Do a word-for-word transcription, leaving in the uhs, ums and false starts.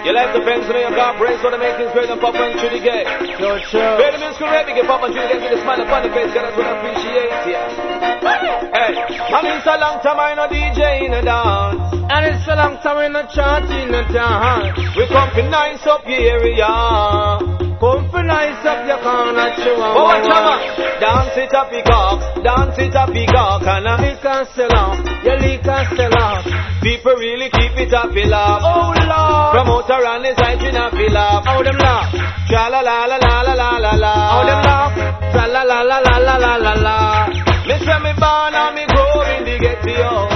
You like the friends, you know you got brains, so they make things great and pop and through the gate. Yo, sure. Ready, Miss Correct, get pop and through the gate with a smile upon the face, God, that's what I appreciate, yeah. Hey, and it's a long time I know D J in the dance. And it's a long time in the chant in the dance. We come for nice up your area. Come for nice up your corner, chihuahua. Oh, watch out, dance it up, peacock, dance it up, peacock, and I lick and sell off, you lick and sell off. People really keep it up, feel up. Oh, Lord. Promoter and his hype in a feel up. How them laugh? Tra la la la la la la la la. How them laugh? Tra la la la la la la la la. Me say me born and me grow in the ghetto.